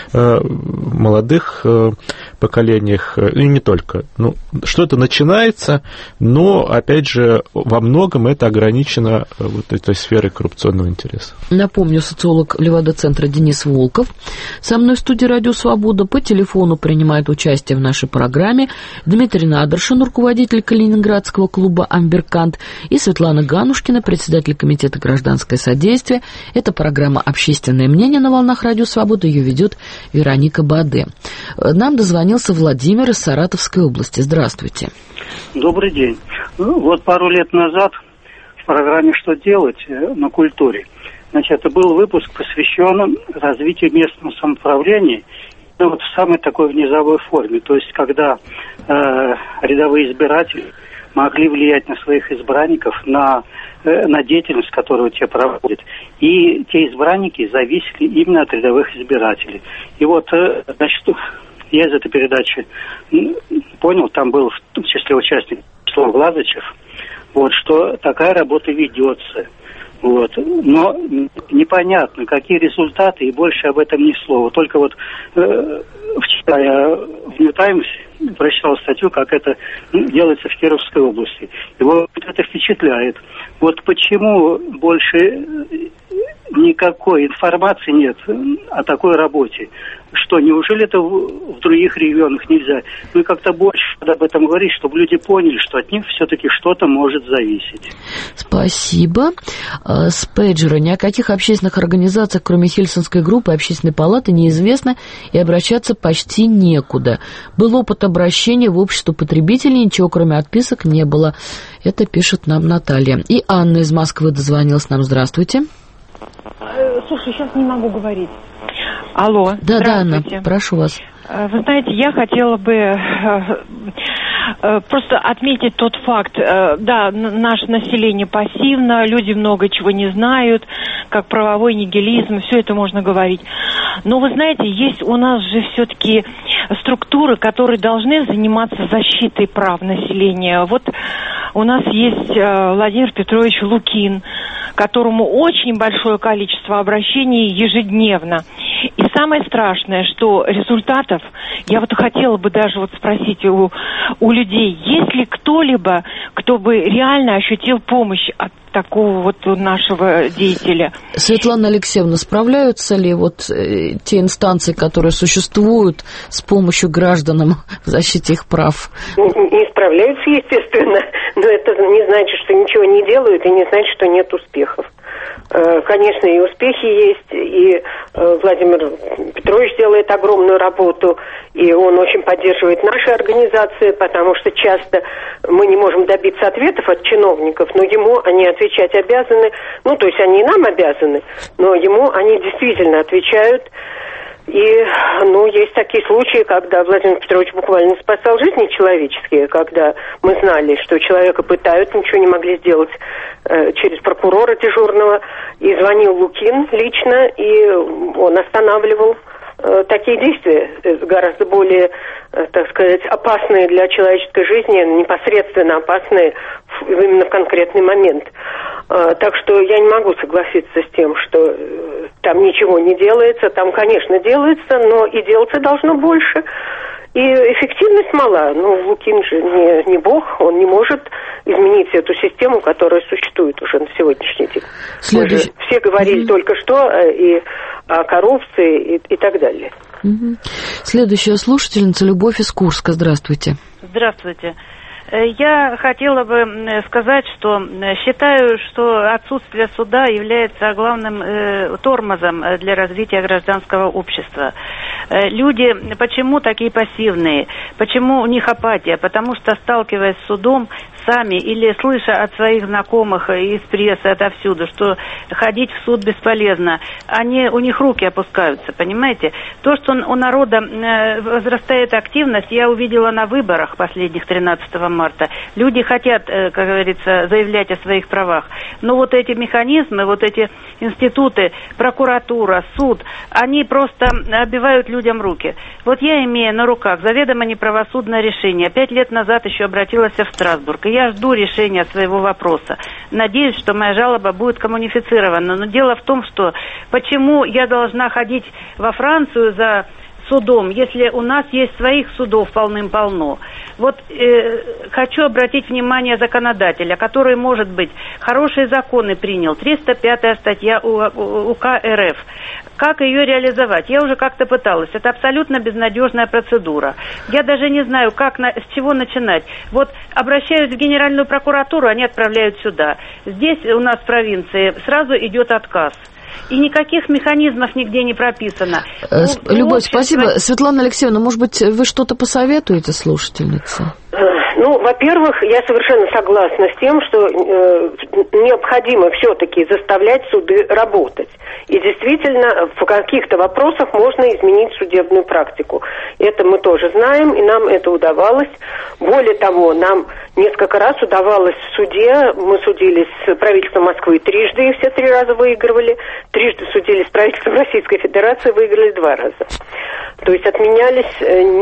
поколениях, и не только. Что-то начинается, но, опять же, во многом это ограничено вот этой сферой коррупционного интереса. Напомню, социолог Левада-центра Денис Волков со мной в студии «Радио Свобода» по телефону принимает участие в нашей программе Дмитрий Надыршин, руководитель Калининградского клуба «Амберкант», и Светлана Ганушкина, председатель комитета «Гражданское содействие». Это программа «Общественное мнение» на волнах «Радио Свобода». Ее ведет Вероника Баде. Нам дозвонился Владимир из Саратовской области. Здравствуйте. Добрый день. Вот пару лет назад в программе «Что делать» на культуре, это был выпуск, посвященный развитию местного самоуправления, в самой такой внизовой форме. То есть, когда рядовые избиратели могли влиять на своих избранников, на деятельность, которую те проводят. И те избранники зависели именно от рядовых избирателей. И вот, я из этой передачи понял, там был в том числе участник Слав Глазычев, что такая работа ведется. Но непонятно, какие результаты, и больше об этом ни слова. Только вчера я в New Times прочитал статью, как это делается в Кировской области. И это впечатляет. Почему больше никакой информации нет о такой работе? Что, неужели это в других регионах нельзя? И как-то больше надо об этом говорить, чтобы люди поняли, что от них все-таки что-то может зависеть. Спасибо. С пейджера ни о каких общественных организациях, кроме Хельсинской группы и Общественной палаты, неизвестно, и обращаться почти некуда. Был опыт обращения в общество потребителей, ничего кроме отписок не было. Это пишет нам Наталья. И Анна из Москвы дозвонилась нам. Здравствуйте. Слушай, сейчас не могу говорить. Алло, да, Анна, прошу вас. Вы знаете, я хотела бы просто отметить тот факт, да, наше население пассивно, люди много чего не знают, как правовой нигилизм, все это можно говорить. Но вы знаете, есть у нас же все-таки структуры, которые должны заниматься защитой прав населения. У нас есть Владимир Петрович Лукин, которому очень большое количество обращений ежедневно. И самое страшное, что результатов, я хотела бы даже спросить у людей, есть ли кто-либо, кто бы реально ощутил помощь от такого вот нашего деятеля. Светлана Алексеевна, справляются ли те инстанции, которые существуют, с помощью гражданам в защите их прав? Не справляются, естественно, но это не значит, что ничего не делают, и не значит, что нет успехов. Конечно, и успехи есть, и Владимир Петрович делает огромную работу, и он очень поддерживает наши организации, потому что часто мы не можем добиться ответов от чиновников, но ему они отвечать обязаны, то есть они нам обязаны, но ему они действительно отвечают. И, есть такие случаи, когда Владимир Петрович буквально спасал жизни человеческие, когда мы знали, что человека пытают, ничего не могли сделать через прокурора дежурного, и звонил Лукин лично, и он останавливал такие действия, гораздо более, так сказать, опасные для человеческой жизни, непосредственно опасные именно в конкретный момент. Так что я не могу согласиться с тем, что там ничего не делается. Там, конечно, делается, но и делаться должно больше. И эффективность мала. Лукин же не бог, он не может изменить эту систему, которая существует уже на сегодняшний день. Мы же все говорили только что и о коррупции и так далее. Следующая слушательница Любовь из Курска. Здравствуйте. Здравствуйте. Я хотела бы сказать, что считаю, что отсутствие суда является главным тормозом для развития гражданского общества. Люди почему такие пассивные? Почему у них апатия? Потому что, сталкиваясь с судом, сами или слыша от своих знакомых из прессы, отовсюду, что ходить в суд бесполезно, у них руки опускаются, понимаете? То, что у народа возрастает активность, я увидела на выборах последних 13 марта. Люди хотят, как говорится, заявлять о своих правах. Но эти механизмы, эти институты, прокуратура, суд, они просто оббивают людям руки. Я имею на руках заведомо неправосудное решение. 5 лет назад еще обратилась в Страсбург. И я жду решения своего вопроса. Надеюсь, что моя жалоба будет коммунифицирована. Но дело в том, что почему я должна ходить во Францию за судом, если у нас есть своих судов полным-полно. Хочу обратить внимание законодателя, который, может быть, хорошие законы принял. 305-я статья УК РФ. Как ее реализовать? Я уже как-то пыталась. Это абсолютно безнадежная процедура. Я даже не знаю, с чего начинать. Обращаюсь в Генеральную прокуратуру, они отправляют сюда. Здесь у нас в провинции сразу идет отказ. И никаких механизмов нигде не прописано. Любовь, спасибо. Светлана Алексеевна, может быть, вы что-то посоветуете слушательнице? Во-первых, я совершенно согласна с тем, что необходимо все-таки заставлять суды работать. И действительно, в каких-то вопросах можно изменить судебную практику. Это мы тоже знаем, и нам это удавалось. Более того, нам несколько раз удавалось в суде, мы судились с правительством Москвы трижды, и все 3 раза выигрывали. Трижды судились с правительством Российской Федерации, выиграли 2 раза. То есть отменялись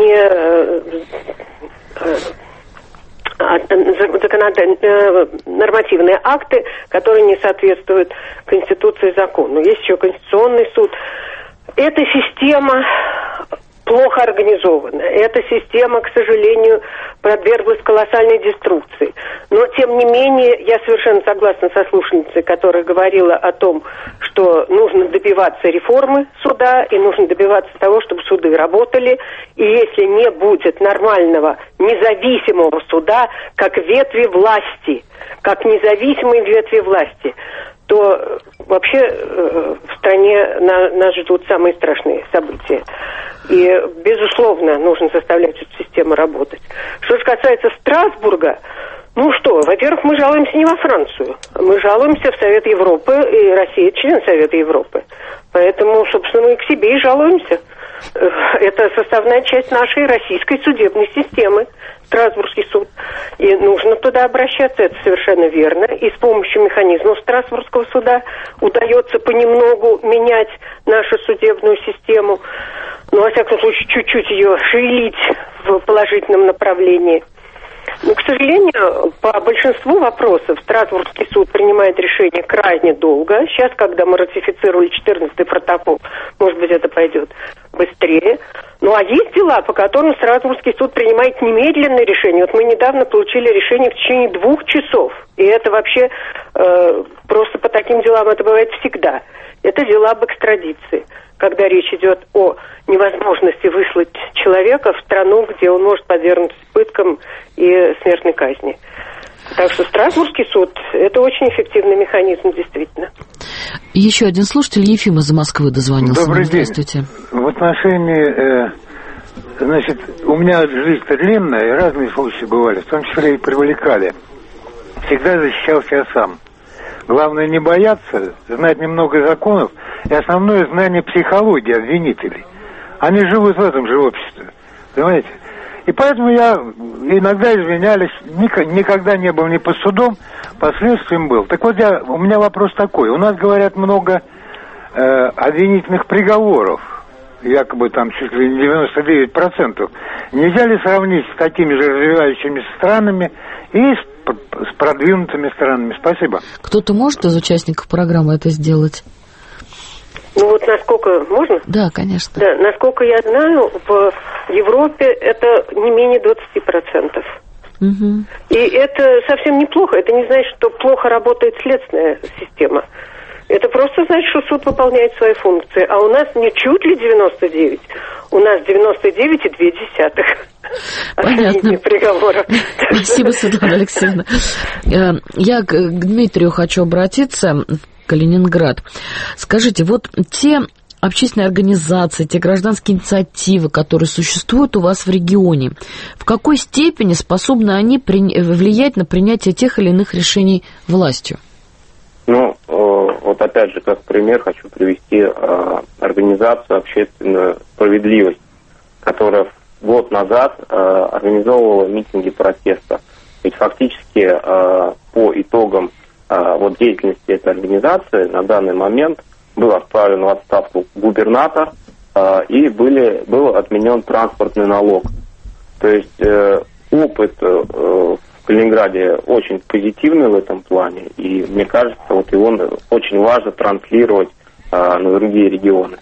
нормативные акты, которые не соответствуют Конституции и закону. Есть еще Конституционный суд. Эта система плохо организована. Эта система, к сожалению, подверглась колоссальной деструкции. Но, тем не менее, я совершенно согласна со слушательницей, которая говорила о том, что нужно добиваться реформы суда и нужно добиваться того, чтобы суды работали. И если не будет нормального, независимого суда, как ветви власти, как независимые ветви власти, то вообще в стране нас ждут самые страшные события. И, безусловно, нужно заставлять эту систему работать. Что же касается Страсбурга, во-первых, мы жалуемся не во Францию. Мы жалуемся в Совет Европы, и Россия член Совета Европы. Поэтому, собственно, мы к себе и жалуемся. Это составная часть нашей российской судебной системы, Страсбургский суд. И нужно туда обращаться, это совершенно верно. И с помощью механизмов Страсбургского суда удается понемногу менять нашу судебную систему. Во всяком случае, чуть-чуть ее шевелить в положительном направлении. Но, к сожалению, по большинству вопросов Страсбургский суд принимает решение крайне долго. Сейчас, когда мы ратифицировали 14-й протокол, может быть, это пойдет быстрее. Но Ну, а есть дела, по которым Страсбургский суд принимает немедленное решение. Вот мы недавно получили решение в течение 2 часов. И это вообще просто по таким делам это бывает всегда. Это дела об экстрадиции, когда речь идет о невозможности выслать человека в страну, где он может подвергнуться пыткам и смертной казни. Так что Страсбургский суд – это очень эффективный механизм, действительно. Еще один слушатель, Ефим из Москвы дозвонился. Добрый день. Здравствуйте. В отношении, значит, у меня жизнь-то длинная, и разные случаи бывали, в том числе и привлекали. Всегда защищался я сам. Главное не бояться, знать немного законов, и основное знание психологии обвинителей. Они живут в этом же обществе, понимаете? И поэтому я иногда извинялись, никогда не был ни под судом, последствием был. Так вот, у меня вопрос такой. У нас говорят много обвинительных приговоров, якобы там чуть ли не 99%. Нельзя ли сравнить с такими же развивающимися странами и с продвинутыми странами? Спасибо. Кто-то может из участников программы это сделать? Ну вот насколько можно? Да, конечно. Да, насколько я знаю, в Европе это не менее 20%. Угу. И это совсем неплохо. Это не значит, что плохо работает следственная система. Это просто значит, что суд выполняет свои функции. А у нас не чуть ли 99, у нас 99,2. Понятно. Приговоров. Спасибо, Светлана Алексеевна. Я к Дмитрию хочу обратиться, Калининград. Скажите, вот те общественные организации, те гражданские инициативы, которые существуют у вас в регионе, в какой степени способны они влиять на принятие тех или иных решений властью? Ну, вот опять же, как пример хочу привести организацию «Общественную справедливость», которая год назад организовывала митинги протеста. Ведь фактически по итогам вот деятельности этой организации на данный момент был отправлен в отставку губернатор и был отменен транспортный налог. То есть опыт в Калининграде очень позитивный в этом плане, и мне кажется, вот его очень важно транслировать на другие регионы.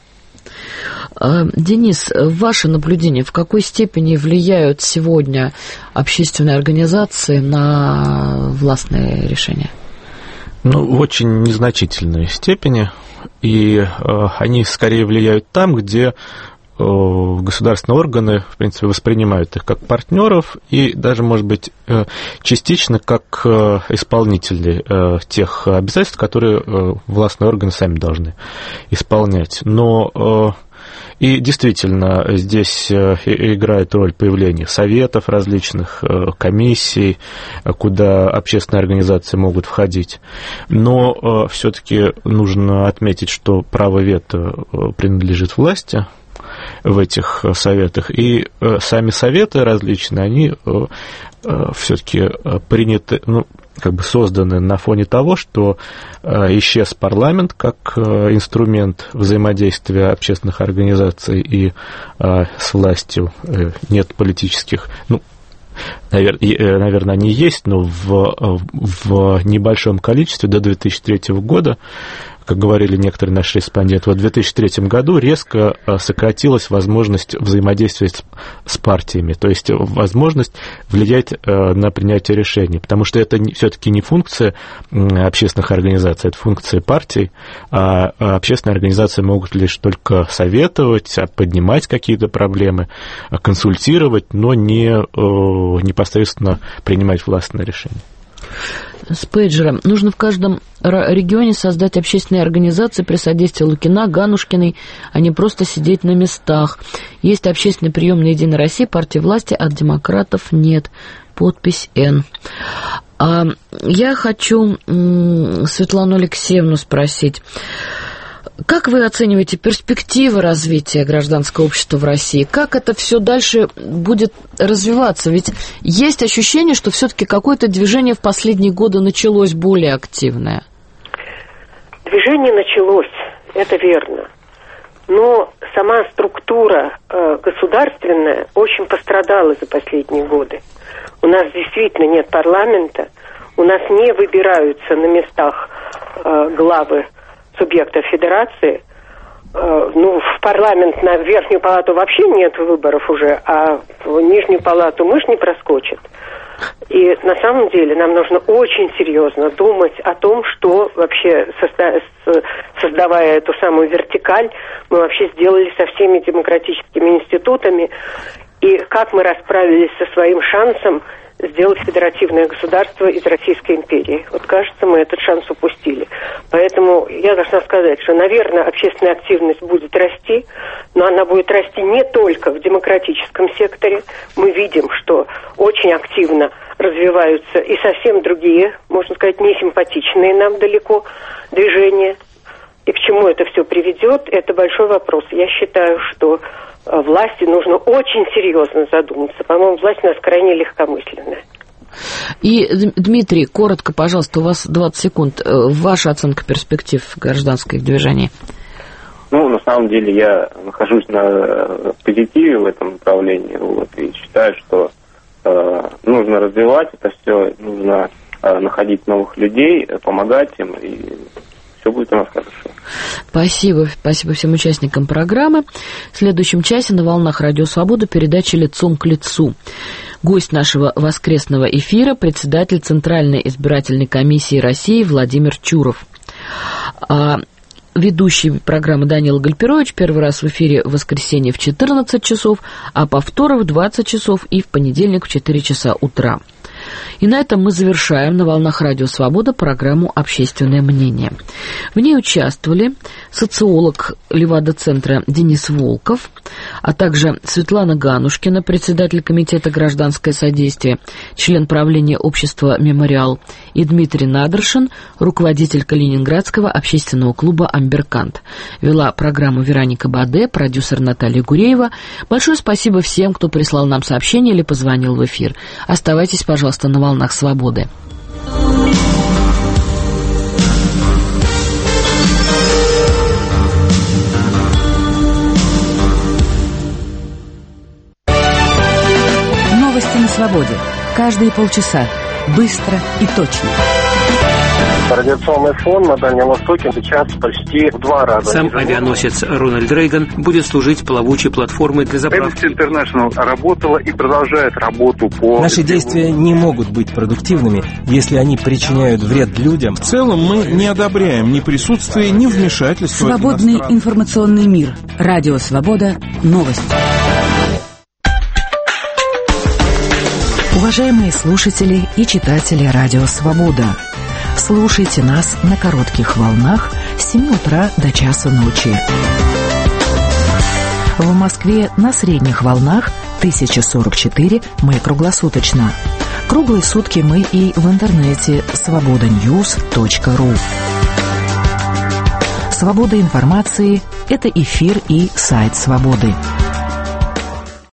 Денис, ваше наблюдение, в какой степени влияют сегодня общественные организации на властные решения? Ну, в очень незначительной степени, и они скорее влияют там, где государственные органы, в принципе, воспринимают их как партнеров и даже, может быть, частично как исполнители тех обязательств, которые властные органы сами должны исполнять. Но и действительно здесь играет роль появление советов различных, комиссий, куда общественные организации могут входить. Но все-таки нужно отметить, что право вето принадлежит власти в этих советах, и сами советы различные, они все-таки приняты, ну, как бы созданы на фоне того, что исчез парламент как инструмент взаимодействия общественных организаций и с властью, нет политических, ну, наверное, они есть, но в небольшом количестве до 2003 года, как говорили некоторые наши респонденты, в 2003 году резко сократилась возможность взаимодействия с партиями, то есть возможность влиять на принятие решений, потому что это все-таки не функция общественных организаций, это функция партий, а общественные организации могут лишь только советовать, поднимать какие-то проблемы, консультировать, но не непосредственно принимать властные решения. С пейджера. Нужно в каждом регионе создать общественные организации при содействии Лукина, Ганушкиной, а не просто сидеть на местах. Есть общественный прием на «Единой России», партии власти, от демократов нет. Подпись «Н». Я хочу Светлану Алексеевну спросить. Как вы оцениваете перспективы развития гражданского общества в России? Как это все дальше будет развиваться? Ведь есть ощущение, что все-таки какое-то движение в последние годы началось более активное. Движение началось, это верно. Но сама структура государственная очень пострадала за последние годы. У нас действительно нет парламента, у нас не выбираются на местах главы субъектов федерации, в парламент на верхнюю палату вообще нет выборов уже, а в нижнюю палату мышь не проскочит. И на самом деле нам нужно очень серьезно думать о том, что вообще, создавая эту самую вертикаль, мы вообще сделали со всеми демократическими институтами, и как мы расправились со своим шансом сделать федеративное государство из Российской империи. Вот, кажется, мы этот шанс упустили. Поэтому я должна сказать, что, наверное, общественная активность будет расти, но она будет расти не только в демократическом секторе. Мы видим, что очень активно развиваются и совсем другие, можно сказать, несимпатичные нам далеко движения. И к чему это все приведет, это большой вопрос. Я считаю, что власти нужно очень серьезно задуматься. По-моему, власть у нас крайне легкомысленная. И, Дмитрий, коротко, пожалуйста, у вас 20 секунд. Ваша оценка перспектив гражданских движений? На самом деле, я нахожусь на позитиве в этом направлении. И считаю, что нужно развивать это все, нужно находить новых людей, помогать им, и все будет у нас хорошо. Спасибо. Спасибо всем участникам программы. В следующем часе на волнах Радио Свобода передача «Лицом к лицу». Гость нашего воскресного эфира – председатель Центральной избирательной комиссии России Владимир Чуров. Ведущий программы Данила Гальперович. Первый раз в эфире в воскресенье в 14 часов, а повторы в 20 часов и в понедельник в 4 часа утра. И на этом мы завершаем на волнах Радио Свобода программу «Общественное мнение». В ней участвовали социолог Левада-центра Денис Волков, а также Светлана Ганушкина, председатель комитета «Гражданское содействие», член правления общества «Мемориал», и Дмитрий Надыршин, руководитель Калининградского общественного клуба «Амберкант». Вела программу Вероника Баде, продюсер Наталья Гуреева. Большое спасибо всем, кто прислал нам сообщение или позвонил в эфир. Оставайтесь, пожалуйста, на волнах свободы. Новости на свободе. Каждые полчаса. Быстро и точно. Радиационный фон на Дальнем Востоке сейчас почти в 2 раза. Сам авианосец «Рональд Рейган» будет служить плавучей платформой для заправки. Amnesty International работала и продолжает работу по... Наши действия не могут быть продуктивными, если они причиняют вред людям. В целом мы не одобряем ни присутствие, ни вмешательство. Свободный информационный мир. Радио Свобода. Новости. Уважаемые слушатели и читатели Радио Свобода, слушайте нас на коротких волнах с 7 утра до часу ночи. В Москве на средних волнах 1044 мы круглосуточно. Круглые сутки мы и в интернете svobodanews.ru. Свобода информации – это эфир и сайт Свободы.